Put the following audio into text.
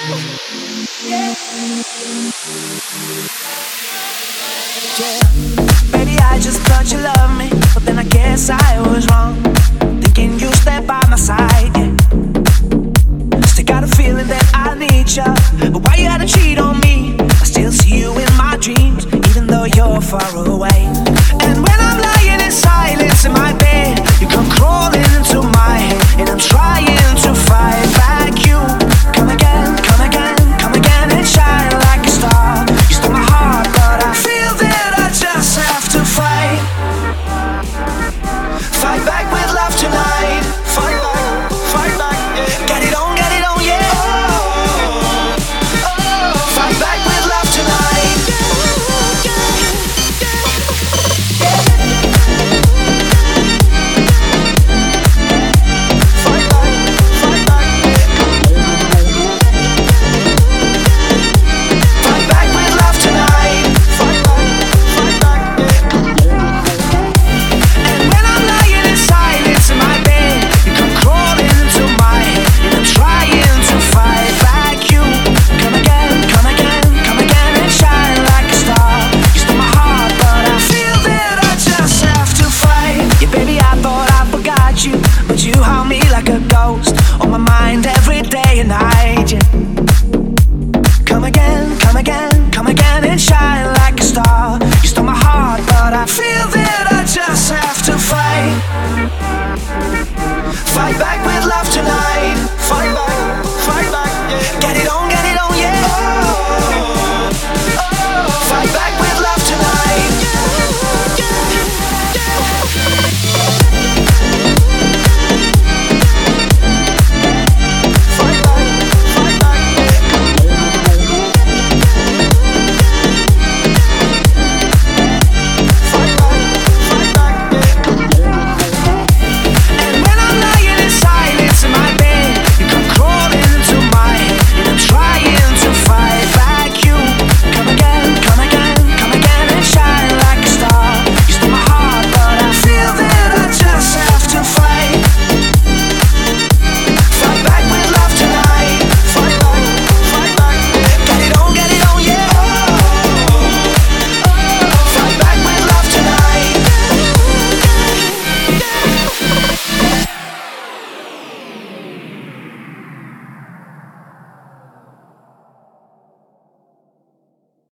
Yeah. Baby, I just thought you loved me, but then I guess I was wrong, thinking you stand by my side, yeah. Still got a feeling that I need you, but why you had to cheat on me? I still see you in my dreams, even though you're far away.